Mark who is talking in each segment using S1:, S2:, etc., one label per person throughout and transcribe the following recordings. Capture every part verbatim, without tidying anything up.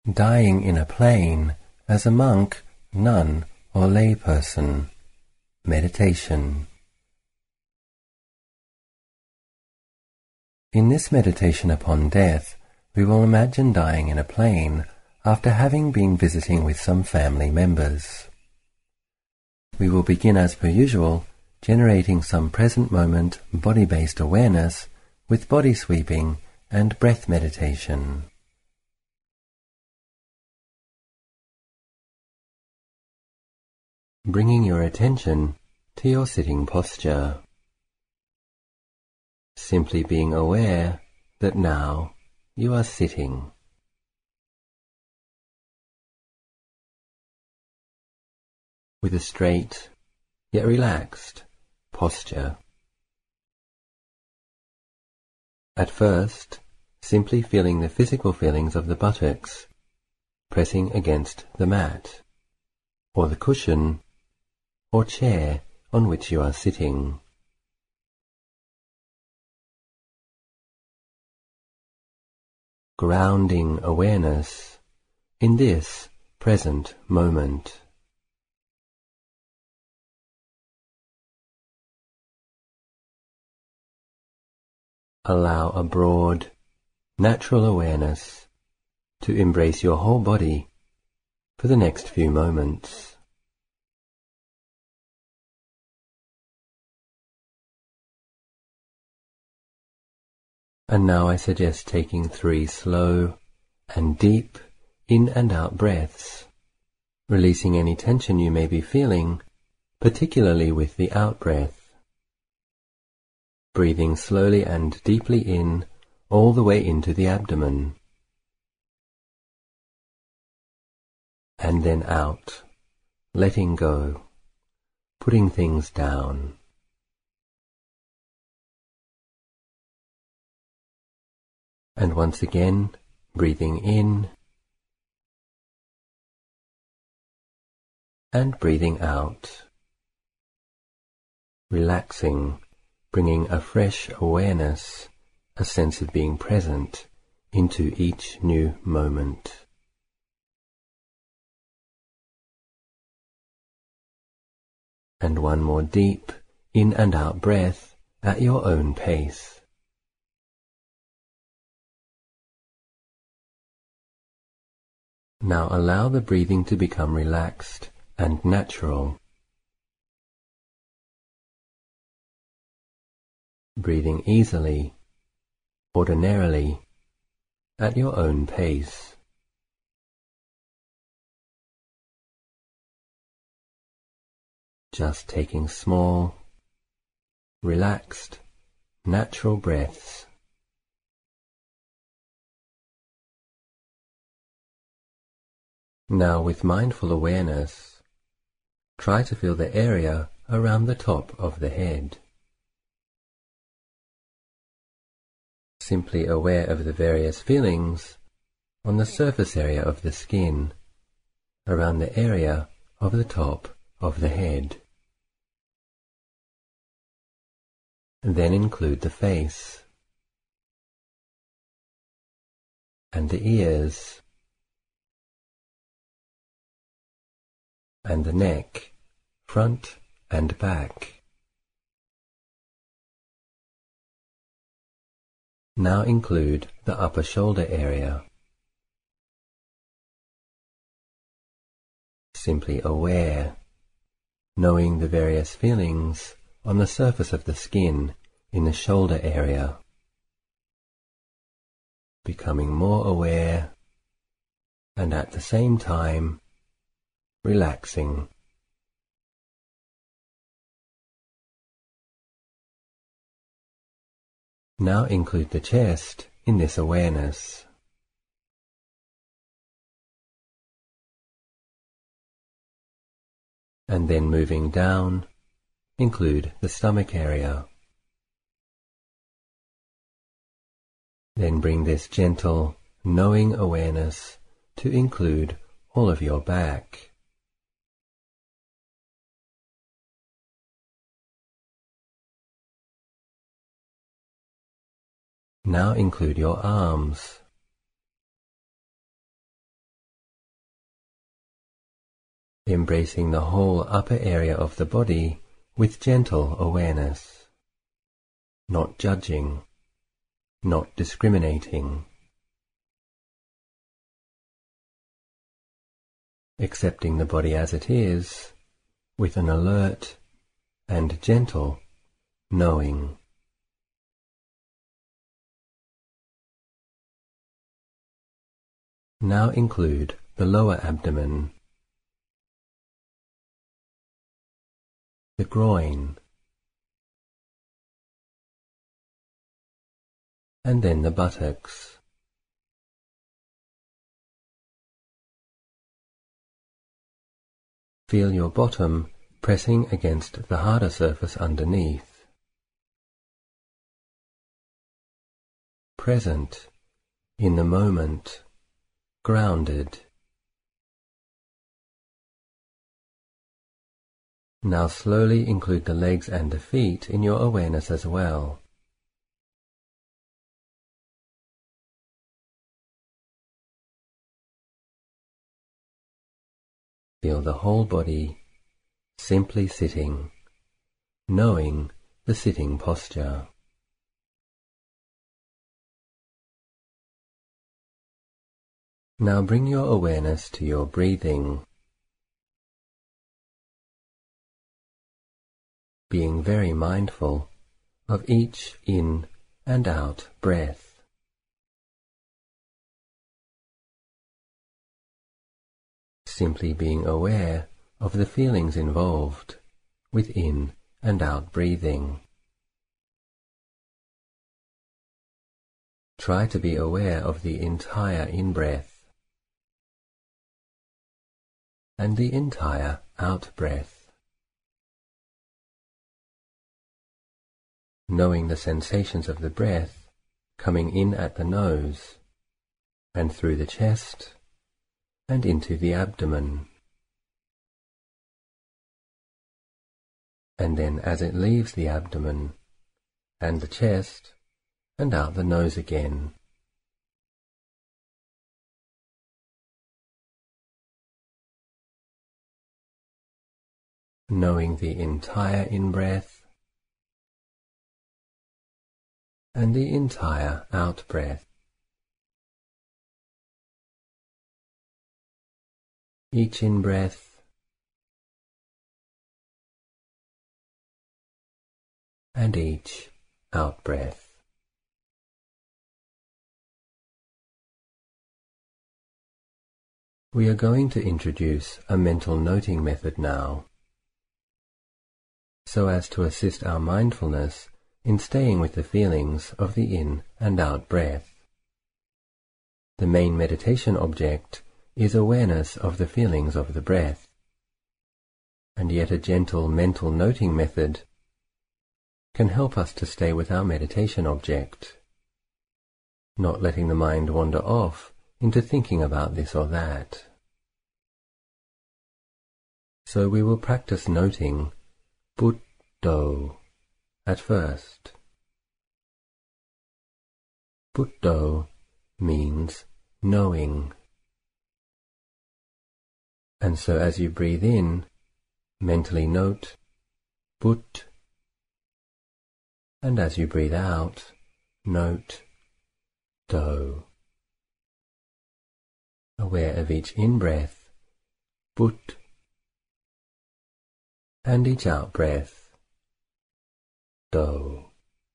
S1: Dying in a plane as a monk, nun, or layperson. Meditation. In this meditation upon death, we will imagine dying in a plane after having been visiting with some family members. We will begin as per usual, generating some present moment body-based awareness with body sweeping and breath meditation. Bringing your attention to your sitting posture. Simply being aware that now you are sitting. With a straight yet relaxed posture. At first, simply feeling the physical feelings of the buttocks pressing against the mat, or the cushion or chair on which you are sitting. Grounding awareness in this present moment. Allow a broad, natural awareness to embrace your whole body for the next few moments. And now I suggest taking three slow and deep in and out breaths, releasing any tension you may be feeling, particularly with the out breath. Breathing slowly and deeply in, all the way into the abdomen. And then out, letting go, putting things down. And once again, breathing in and breathing out. Relaxing, bringing a fresh awareness, a sense of being present into each new moment. And one more deep in and out breath at your own pace. Now allow the breathing to become relaxed and natural. Breathing easily, ordinarily, at your own pace. Just taking small, relaxed, natural breaths. Now with mindful awareness, try to feel the area around the top of the head. Simply aware of the various feelings on the surface area of the skin, around the area of the top of the head. Then include the face and the ears and the neck, front and back. Now include the upper shoulder area. Simply aware, knowing the various feelings on the surface of the skin in the shoulder area. Becoming more aware and at the same time relaxing. Now include the chest in this awareness. And then moving down, include the stomach area. Then bring this gentle, knowing awareness to include all of your back. Now include your arms, embracing the whole upper area of the body with gentle awareness, not judging, not discriminating, accepting the body as it is with an alert and gentle knowing. Now include the lower abdomen, the groin, and then the buttocks. Feel your bottom pressing against the harder surface underneath. Present, in the moment, grounded. Now slowly include the legs and the feet in your awareness as well. Feel the whole body simply sitting, knowing the sitting posture. Now bring your awareness to your breathing, being very mindful of each in and out breath. Simply being aware of the feelings involved with in and out breathing. Try to be aware of the entire in-breath and the entire out-breath, knowing the sensations of the breath coming in at the nose and through the chest and into the abdomen, and then as it leaves the abdomen and the chest and out the nose again. Knowing the entire in-breath and the entire out-breath. Each in-breath and each out-breath. We are going to introduce a mental noting method now, so as to assist our mindfulness in staying with the feelings of the in and out breath. The main meditation object is awareness of the feelings of the breath, and yet a gentle mental noting method can help us to stay with our meditation object, not letting the mind wander off into thinking about this or that. So we will practice noting Buddho at first. Buddho means knowing. And so as you breathe in, mentally note But, and as you breathe out, note Do. Aware of each in-breath, But, and each out-breath, Do.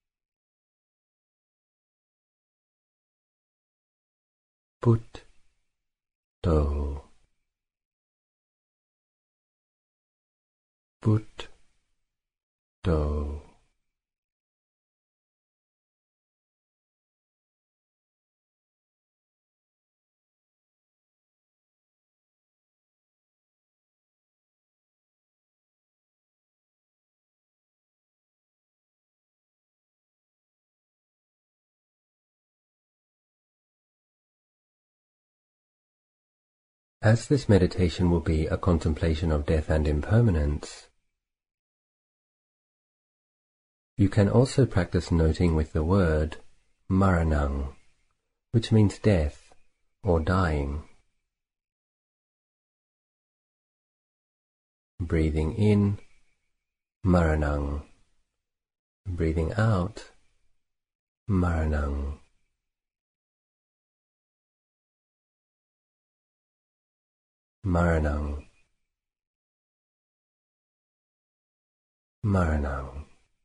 S1: But, Do. But, Do. As this meditation will be a contemplation of death and impermanence, you can also practice noting with the word maranang, which means death or dying. Breathing in, Maranang. Breathing out, Maranang. Maranang. Maranang.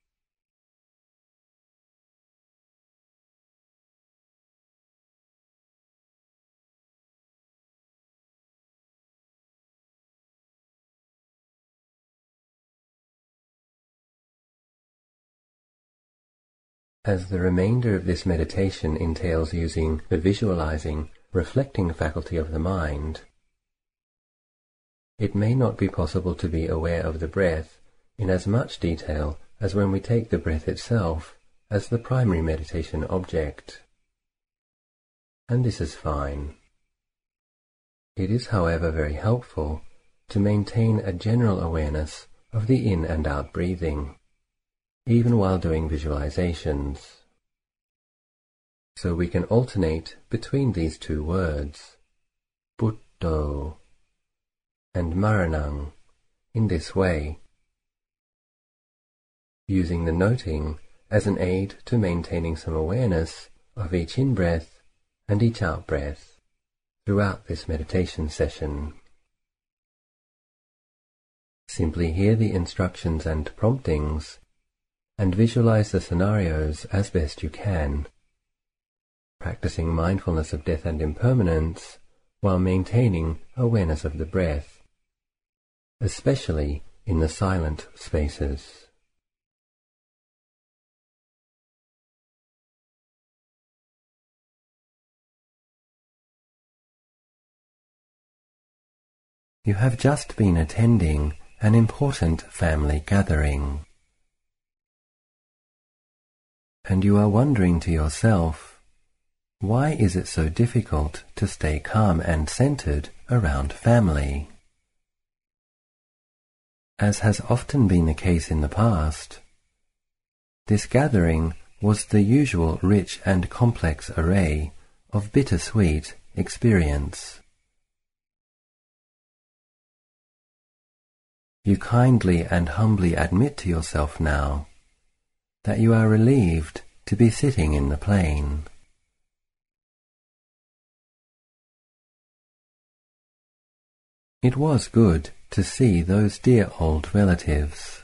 S1: As the remainder of this meditation entails using the visualizing, reflecting faculty of the mind, it may not be possible to be aware of the breath in as much detail as when we take the breath itself as the primary meditation object. And this is fine. It is, however, very helpful to maintain a general awareness of the in and out breathing, even while doing visualizations. So we can alternate between these two words, Buddho and Maranang, in this way, using the noting as an aid to maintaining some awareness of each in-breath and each out-breath throughout this meditation session. Simply hear the instructions and promptings and visualize the scenarios as best you can, practicing mindfulness of death and impermanence while maintaining awareness of the breath, especially in the silent spaces. You have just been attending an important family gathering, and you are wondering to yourself, why is it so difficult to stay calm and centered around family? As has often been the case in the past, this gathering was the usual rich and complex array of bittersweet experience. You kindly and humbly admit to yourself now that you are relieved to be sitting in the plane. It was good to see those dear old relatives,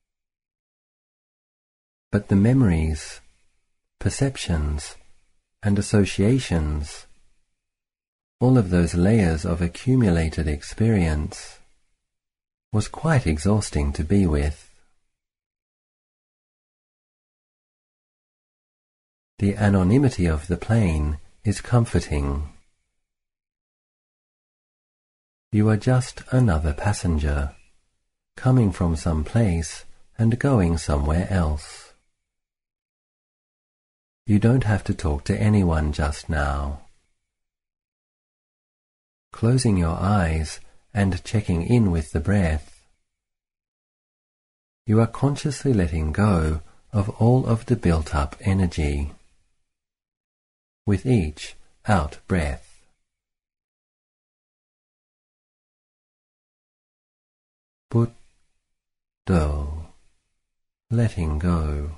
S1: but the memories, perceptions, and associations, all of those layers of accumulated experience, was quite exhausting to be with. The anonymity of the plane is comforting. You are just another passenger, coming from some place and going somewhere else. You don't have to talk to anyone just now. Closing your eyes and checking in with the breath, you are consciously letting go of all of the built-up energy with each out-breath. Buddho, letting go.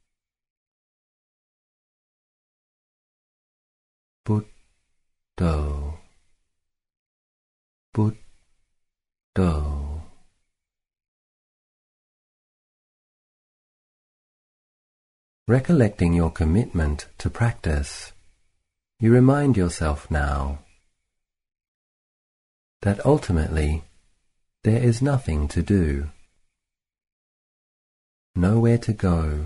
S1: Buddho, Buddho. Do. Recollecting your commitment to practice, you remind yourself now that ultimately there is nothing to do, nowhere to go,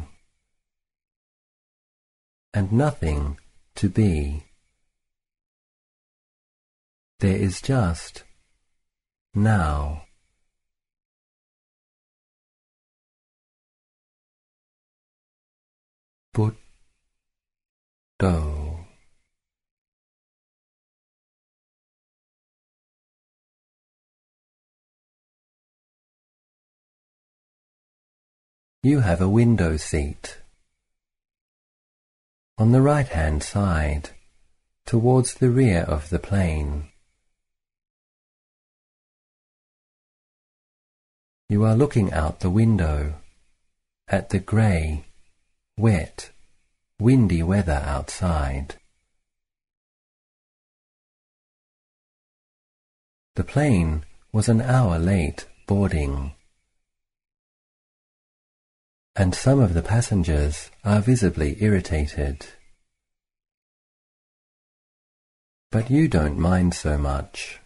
S1: and nothing to be. There is just now. Buddho. You have a window seat. On the right-hand side, towards the rear of the plane. You are looking out the window at the grey, wet, windy weather outside. The plane was an hour late boarding, and some of the passengers are visibly irritated. But you don't mind so much.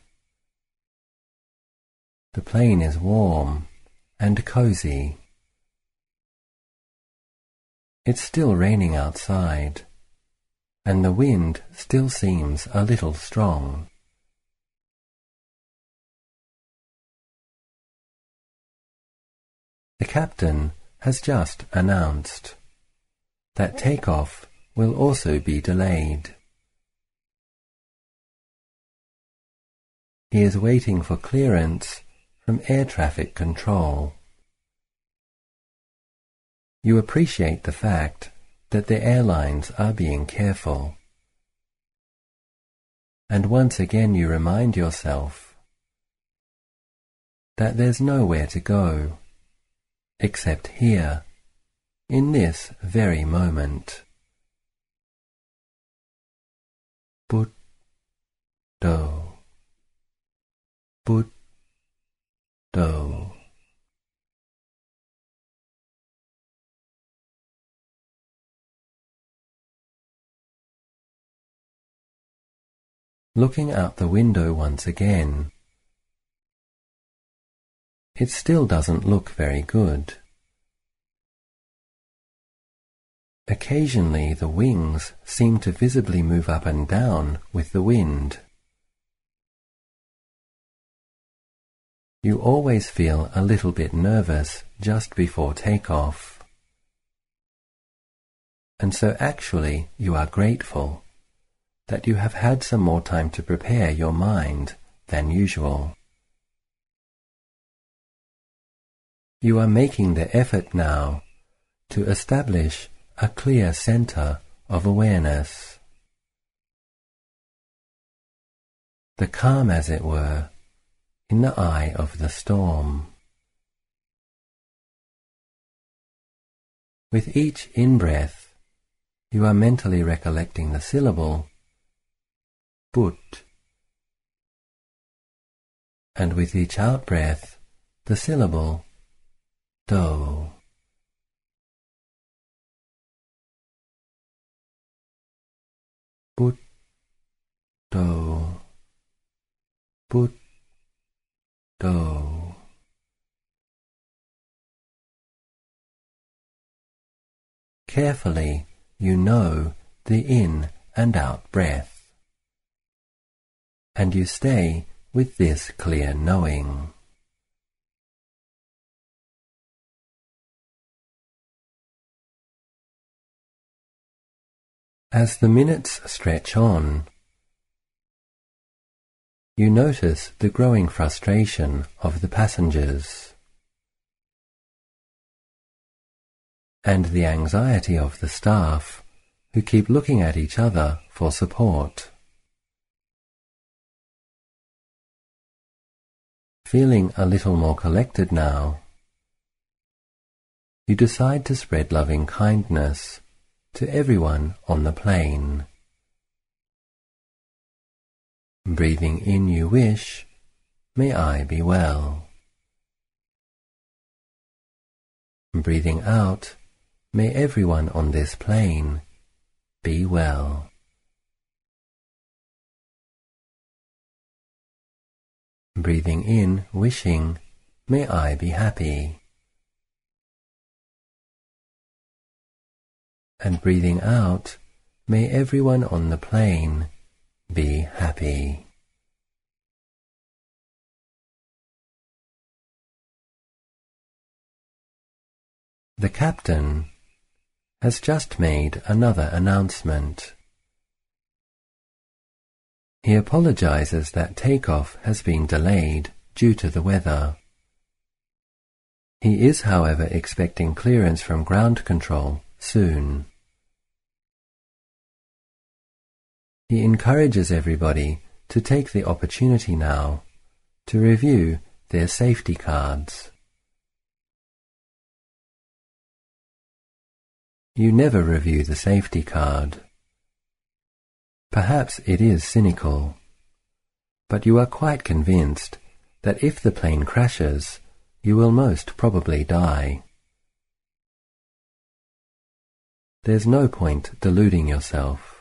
S1: The plane is warm and cozy. It's still raining outside, and the wind still seems a little strong. The captain has just announced that takeoff will also be delayed. He is waiting for clearance from air traffic control. You appreciate the fact that the airlines are being careful. And once again you remind yourself that there's nowhere to go except here, in this very moment. Buddho, Buddho. Looking out the window once again, it still doesn't look very good. Occasionally the wings seem to visibly move up and down with the wind. You always feel a little bit nervous just before takeoff. And so actually you are grateful that you have had some more time to prepare your mind than usual. You are making the effort now to establish a clear center of awareness. The calm, as it were, in the eye of the storm. With each in-breath, you are mentally recollecting the syllable But, and with each out-breath, the syllable Do. Buddho, Buddho. Carefully, you know the in and out breath, and you stay with this clear knowing. As the minutes stretch on, you notice the growing frustration of the passengers and the anxiety of the staff who keep looking at each other for support. Feeling a little more collected now, you decide to spread loving kindness to everyone on the plane. Breathing in you wish, may I be well. Breathing out, may everyone on this plane be well. Breathing in, wishing, may I be happy. And breathing out, may everyone on the plane be happy. The captain has just made another announcement. He apologizes that takeoff has been delayed due to the weather. He is, however, expecting clearance from ground control soon. He encourages everybody to take the opportunity now to review their safety cards you never review the safety card. Perhaps it is cynical, but you are quite convinced that if the plane crashes, you will most probably die. There's no point deluding yourself.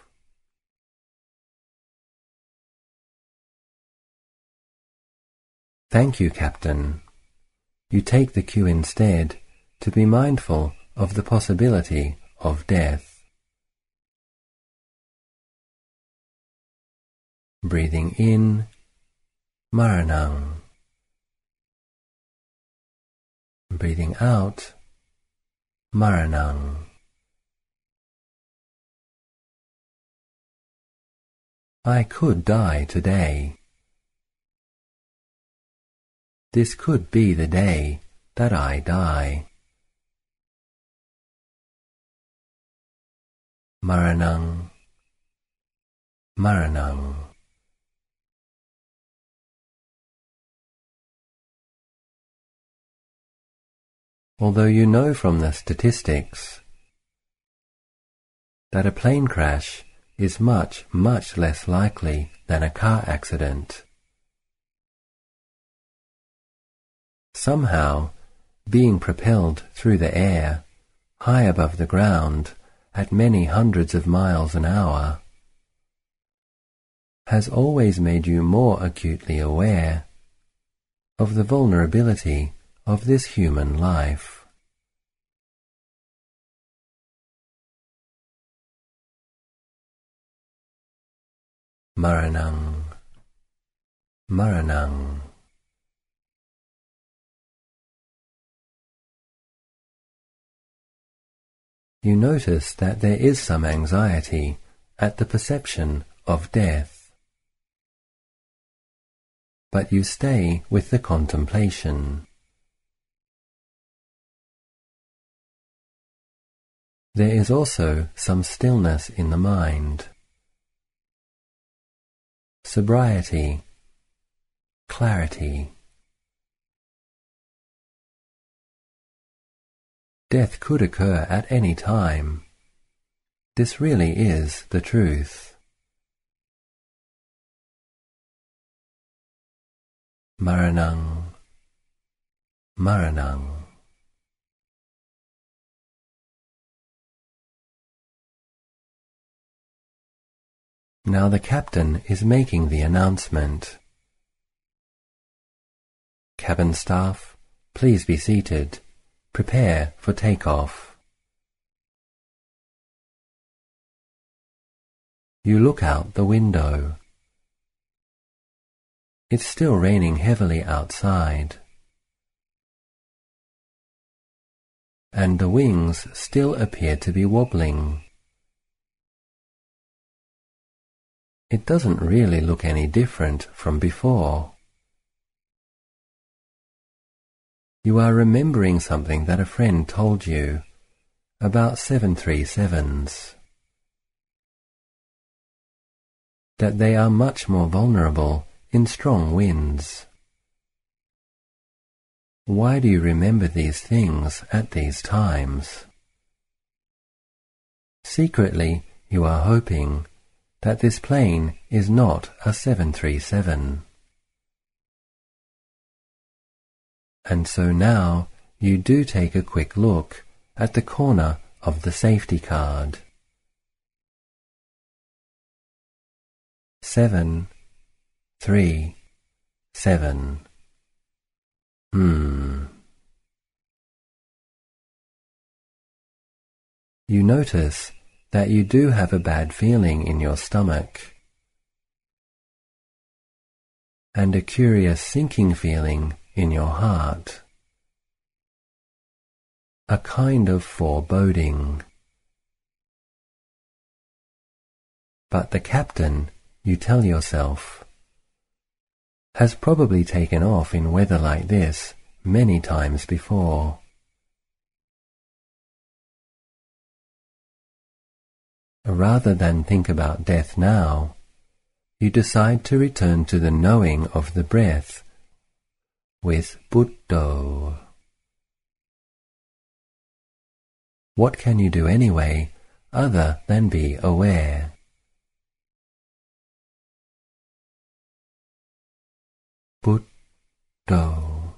S1: Thank you, Captain. You take the cue instead to be mindful of the possibility of death. Breathing in, Maranang. Breathing out, Maranang. I could die today. This could be the day that I die. Maranang, Maranang. Although you know from the statistics that a plane crash is much, much less likely than a car accident, somehow, being propelled through the air, high above the ground, at many hundreds of miles an hour, has always made you more acutely aware of the vulnerability of this human life. Maranang, Maranang. You notice that there is some anxiety at the perception of death, but you stay with the contemplation. There is also some stillness in the mind, sobriety, clarity. Death could occur at any time. This really is the truth. Maranang, Maranang. Now the captain is making the announcement. Cabin staff, please be seated. Prepare for takeoff. You look out the window. It's still raining heavily outside, and the wings still appear to be wobbling. It doesn't really look any different from before. You are remembering something that a friend told you about seven thirty-sevens, that they are much more vulnerable in strong winds. Why do you remember these things at these times? Secretly, you are hoping that this plane is not a seven thirty-seven. And so now you do take a quick look at the corner of the safety card. Seven, three, seven. Hmm. You notice that you do have a bad feeling in your stomach, and a curious sinking feeling in your heart, a kind of foreboding. But the captain, you tell yourself, has probably taken off in weather like this many times before. Rather than think about death now, you decide to return to the knowing of the breath with Buddho. What can you do anyway other than be aware? Buddho,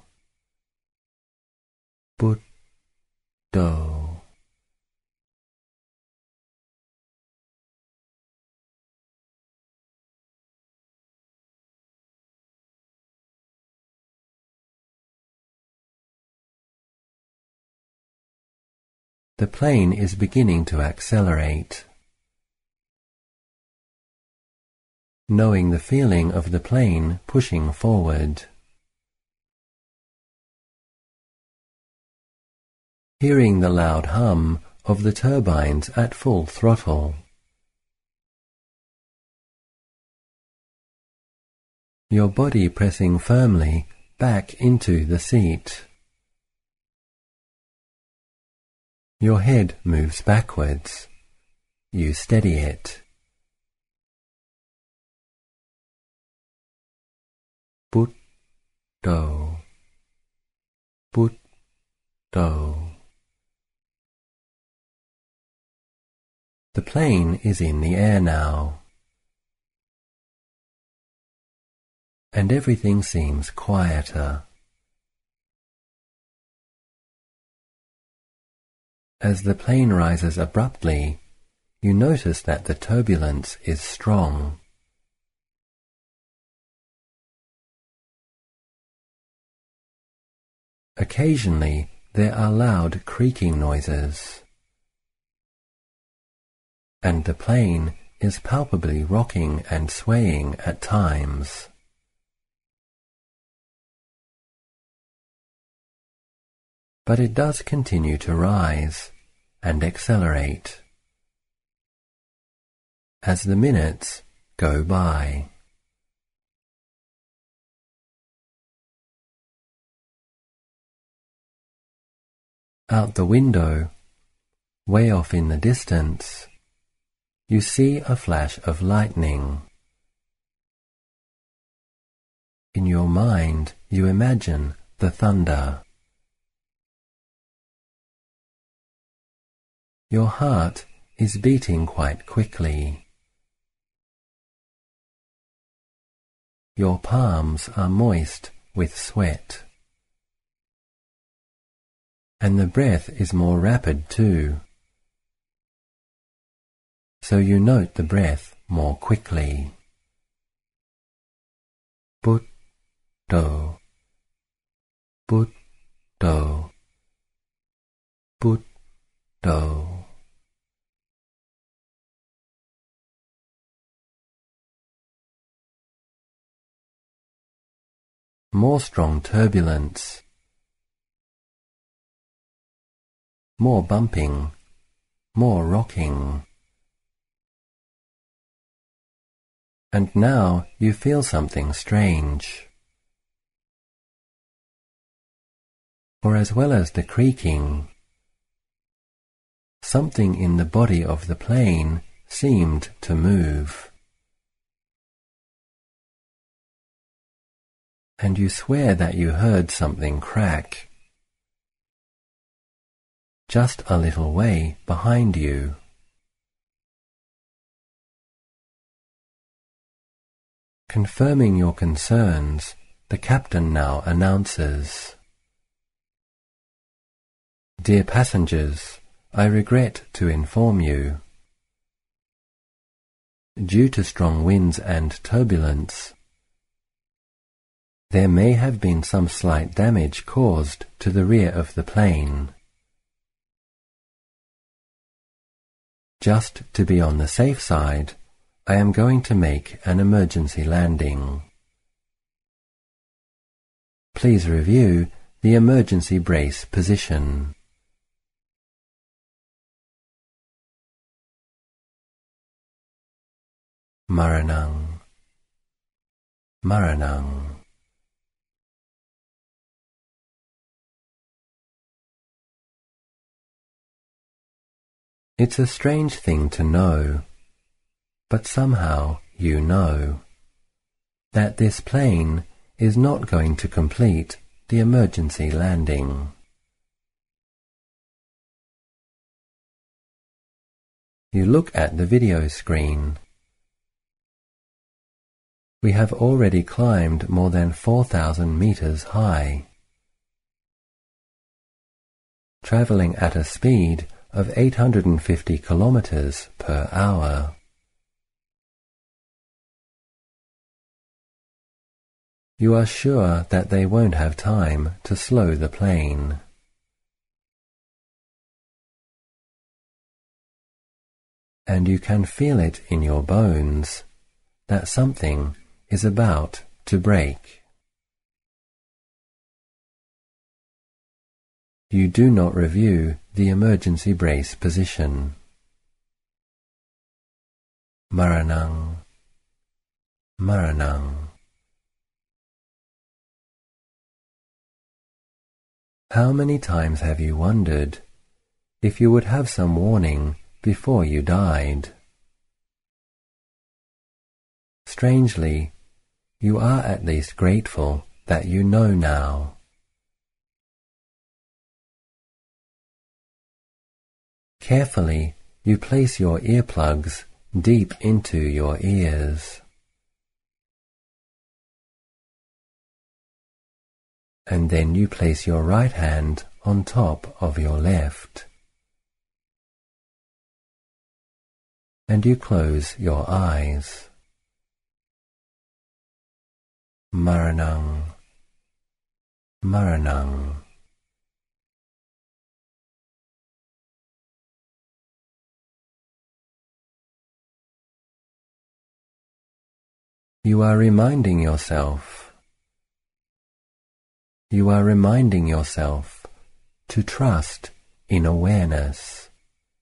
S1: Buddho. The plane is beginning to accelerate. Knowing the feeling of the plane pushing forward. Hearing the loud hum of the turbines at full throttle. Your body pressing firmly back into the seat. Your head moves backwards. You steady it. Buddho, Buddho. The plane is in the air now, and everything seems quieter. As the plane rises abruptly, you notice that the turbulence is strong. Occasionally, there are loud creaking noises, and the plane is palpably rocking and swaying at times. But it does continue to rise and accelerate as the minutes go by. Out the window, way off in the distance, you see a flash of lightning. In your mind, you imagine the thunder. Your heart is beating quite quickly. Your palms are moist with sweat. And the breath is more rapid too. So you note the breath more quickly. Buddho, Buddho, Buddho. More strong turbulence, more bumping, more rocking. And now you feel something strange. For as well as the creaking, something in the body of the plane seemed to move. And you swear that you heard something crack, just a little way behind you. Confirming your concerns, the captain now announces, "Dear passengers, I regret to inform you, due to strong winds and turbulence, there may have been some slight damage caused to the rear of the plane. Just to be on the safe side, I am going to make an emergency landing. Please review the emergency brace position." Maranang, Maranang. It's a strange thing to know, but somehow you know that this plane is not going to complete the emergency landing. You look at the video screen. We have already climbed more than four thousand meters high, traveling at a speed of eight hundred fifty kilometers per hour. You are sure that they won't have time to slow the plane. And you can feel it in your bones that something is about to break. You do not review the emergency brace position. Maranang, Maranang. How many times have you wondered if you would have some warning before you died? Strangely, you are at least grateful that you know now. Carefully, you place your earplugs deep into your ears. And then you place your right hand on top of your left. And you close your eyes. Maranang, Maranang. You are reminding yourself. You are reminding yourself to trust in awareness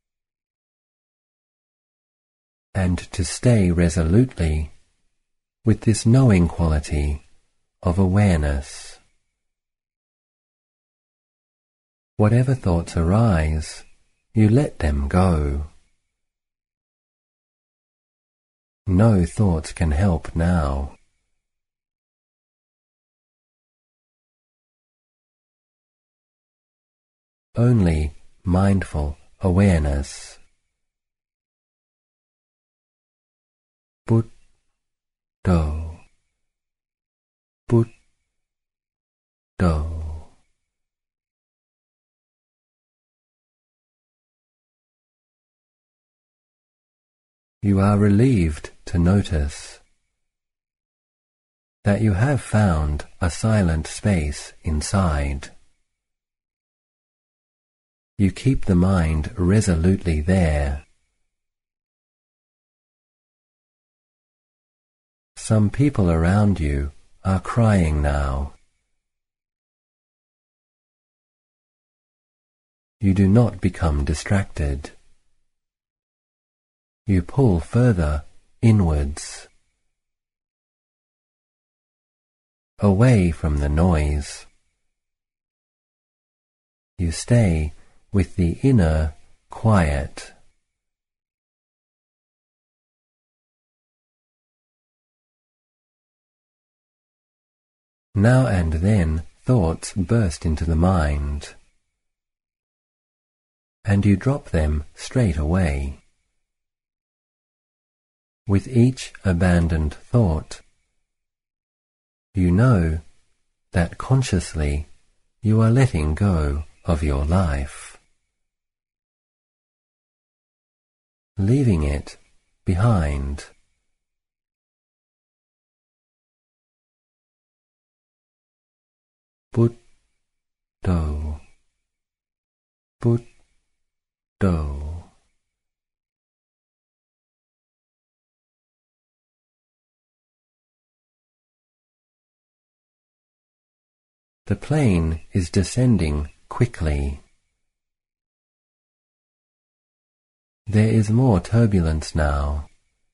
S1: and to stay resolutely with this knowing quality of awareness. Whatever thoughts arise, you let them go. No thoughts can help now. Only mindful awareness. Buddho, Buddho. You are relieved to notice that you have found a silent space inside. You keep the mind resolutely there. Some people around you are crying now. You do not become distracted. You pull further inwards, away from the noise. You stay with the inner quiet. Now and then thoughts burst into the mind, and you drop them straight away. With each abandoned thought, you know that consciously you are letting go of your life, leaving it behind. Buddho, Buddho. The plane is descending quickly. There is more turbulence now,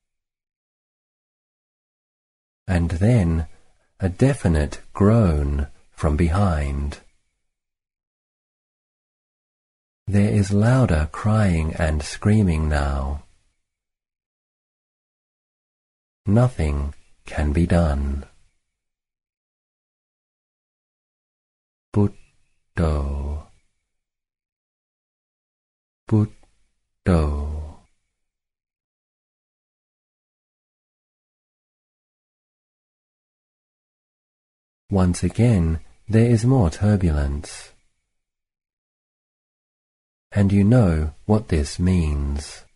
S1: and then a definite groan from behind. There is louder crying and screaming now. Nothing can be done. Buddho, Buddho. once again there is more turbulence, and you know what this means.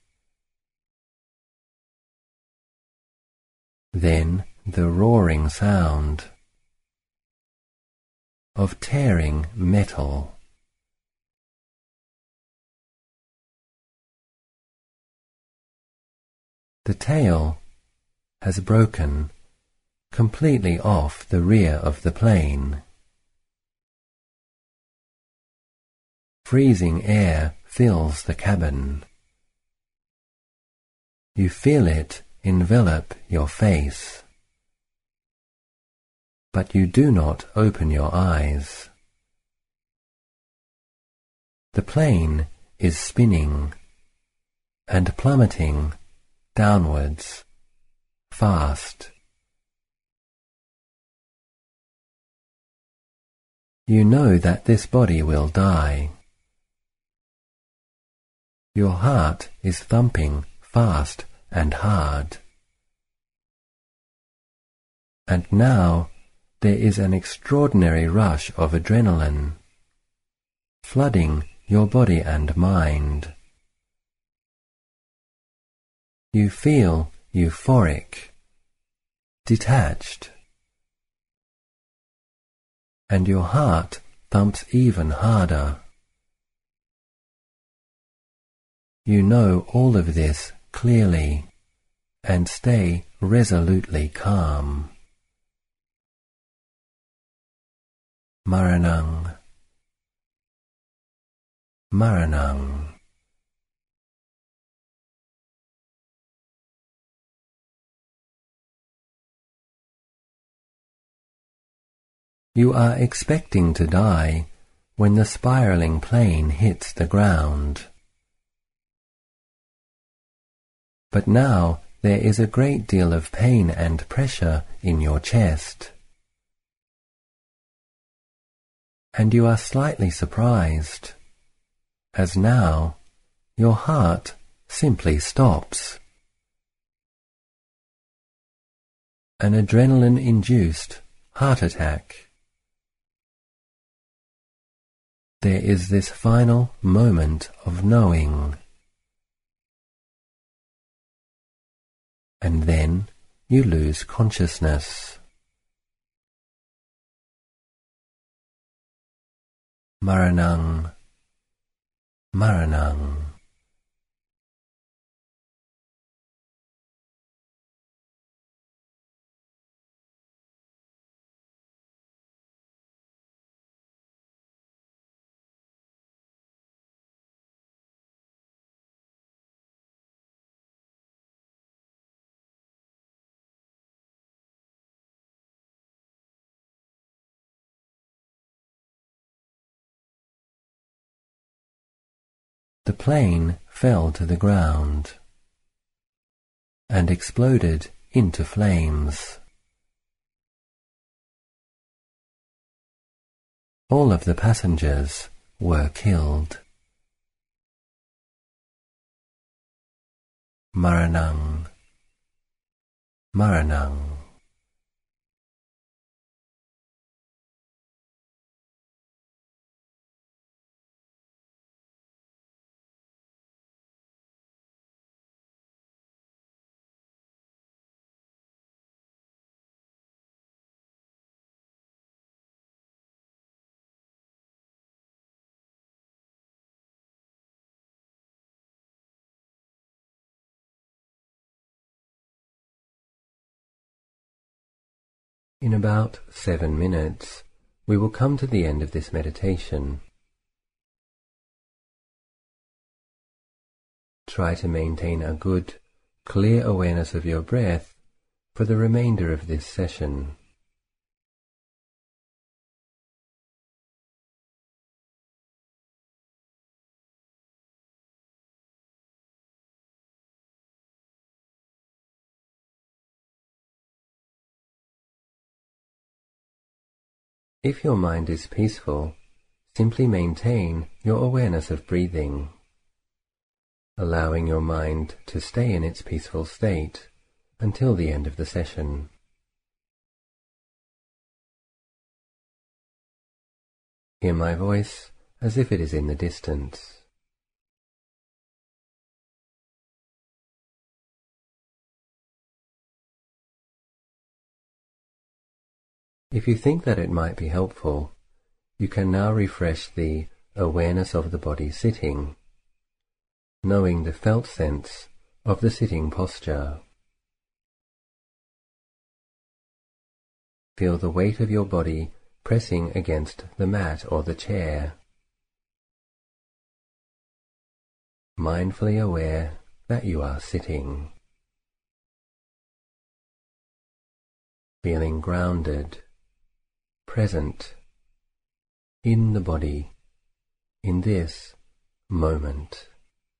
S1: Then the roaring sound of tearing metal. The tail has broken completely off the rear of the plane. Freezing air fills the cabin. You feel it envelop your face, but you do not open your eyes. The plane is spinning and plummeting downwards, fast. You know that this body will die. Your heart is thumping fast and hard. And now there is an extraordinary rush of adrenaline, flooding your body and mind. You feel euphoric, detached, and your heart thumps even harder. You know all of this clearly and stay resolutely calm. Maranang, Maranang. You are expecting to die when the spiraling plane hits the ground. But now there is a great deal of pain and pressure in your chest, and you are slightly surprised, as now your heart simply stops. An adrenaline-induced heart attack. There is this final moment of knowing, and then you lose consciousness. Maranang, Maranang. The plane fell to the ground and exploded into flames. All of the passengers were killed. Maranang, Maranang. In about seven minutes, we will come to the end of this meditation. Try to maintain a good, clear awareness of your breath for the remainder of this session. If your mind is peaceful, simply maintain your awareness of breathing, allowing your mind to stay in its peaceful state until the end of the session. Hear my voice as if it is in the distance. If you think that it might be helpful, you can now refresh the awareness of the body sitting, knowing the felt sense of the sitting posture. Feel the weight of your body pressing against the mat or the chair. Mindfully aware that you are sitting. Feeling grounded, present, in the body, in this moment.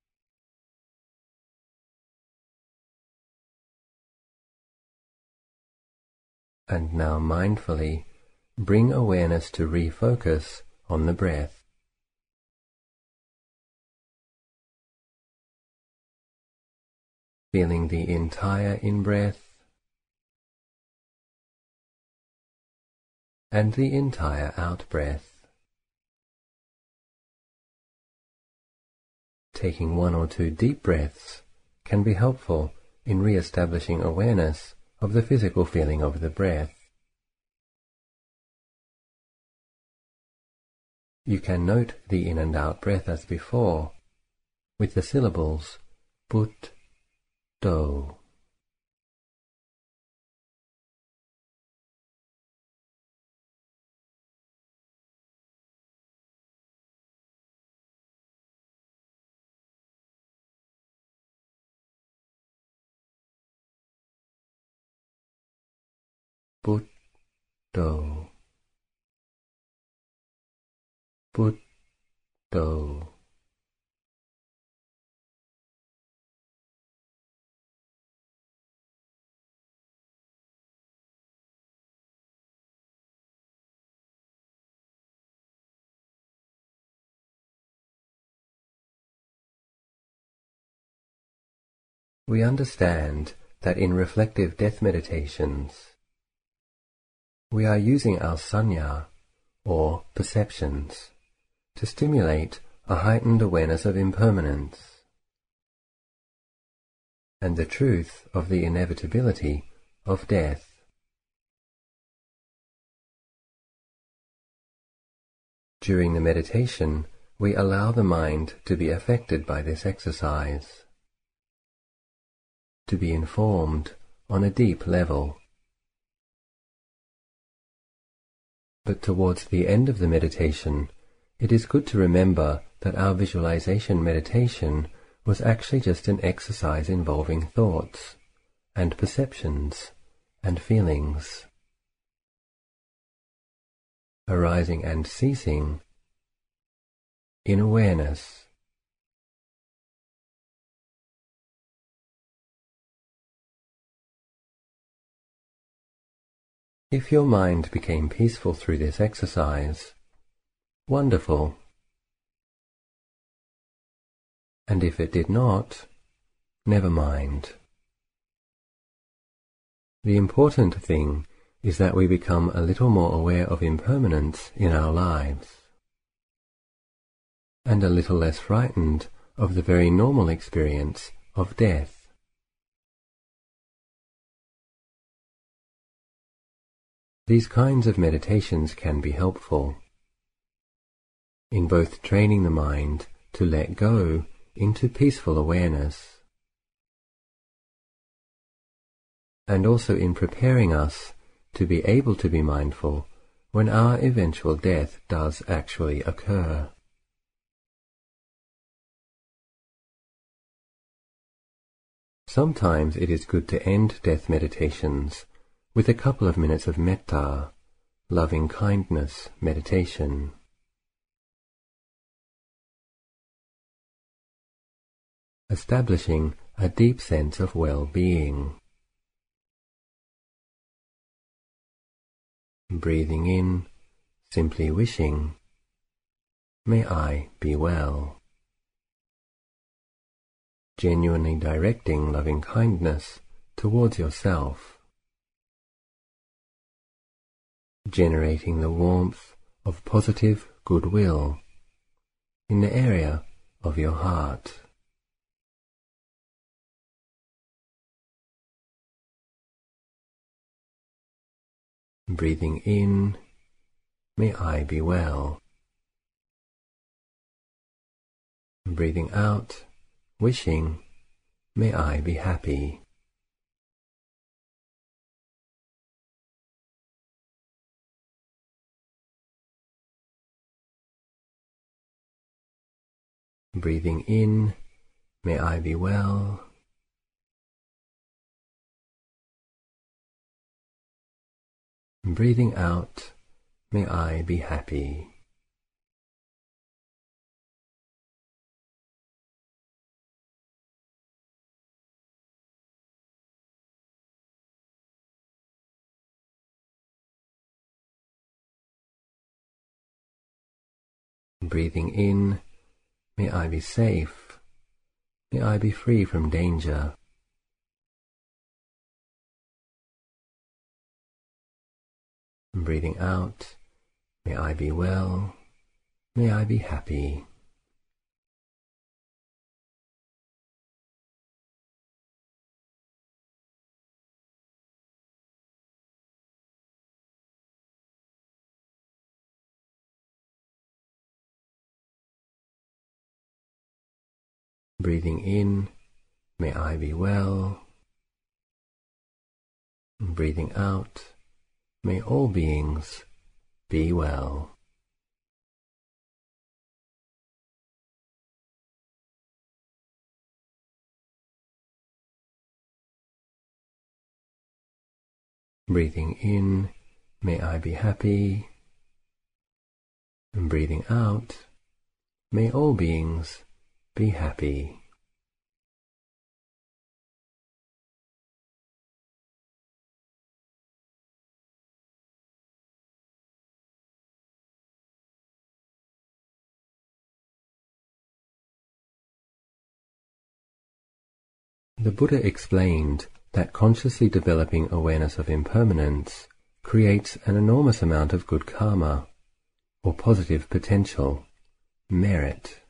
S1: And now mindfully bring awareness to refocus on the breath. Feeling the entire in-breath and the entire out-breath. Taking one or two deep breaths can be helpful in re-establishing awareness of the physical feeling of the breath. You can note the in and out breath as before, with the syllables put, do. Put, do. Put, do. We understand that in reflective death meditations, we are using our sanya, or perceptions, to stimulate a heightened awareness of impermanence and the truth of the inevitability of death. During the meditation, we allow the mind to be affected by this exercise, to be informed on a deep level. But towards the end of the meditation, it is good to remember that our visualization meditation was actually just an exercise involving thoughts and perceptions and feelings, arising and ceasing in awareness. If your mind became peaceful through this exercise, wonderful. And if it did not, never mind. The important thing is that we become a little more aware of impermanence in our lives, and a little less frightened of the very normal experience of death. These kinds of meditations can be helpful in both training the mind to let go into peaceful awareness, and also in preparing us to be able to be mindful when our eventual death does actually occur. Sometimes it is good to end death meditations with a couple of minutes of metta, loving kindness meditation. Establishing a deep sense of well-being. Breathing in, simply wishing, may I be well. Genuinely directing loving kindness towards yourself. Generating the warmth of positive, goodwill in the area of your heart. Breathing in, may I be well. Breathing out, wishing, may I be happy. Breathing in, may I be well. Breathing out, may I be happy. Breathing in, may I be safe, may I be free from danger. Breathing out, may I be well, may I be happy. Breathing in, may I be well. Breathing out, may all beings be well. Breathing in, may I be happy. And breathing out, may all beings be happy. The Buddha explained that consciously developing awareness of impermanence creates an enormous amount of good karma, or positive potential, merit.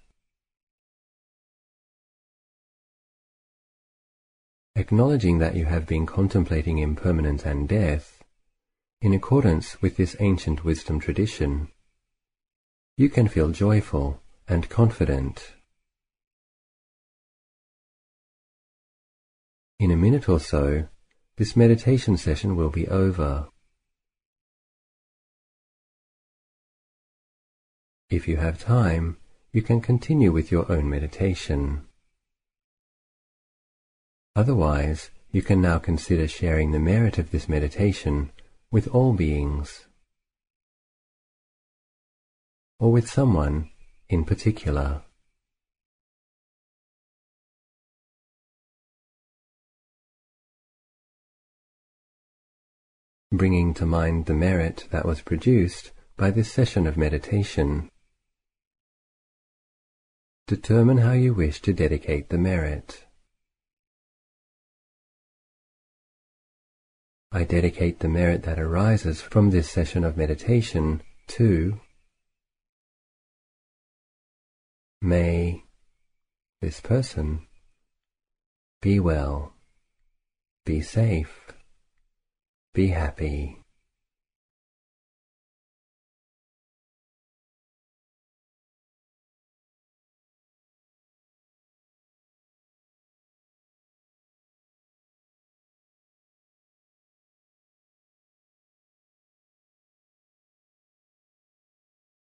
S1: Acknowledging that you have been contemplating impermanence and death, in accordance with this ancient wisdom tradition, you can feel joyful and confident. In a minute or so, this meditation session will be over. If you have time, you can continue with your own meditation. Otherwise, you can now consider sharing the merit of this meditation with all beings, or with someone in particular. Bringing to mind the merit that was produced by this session of meditation. Determine how you wish to dedicate the merit. I dedicate the merit that arises from this session of meditation to may this person be well, be safe, be happy.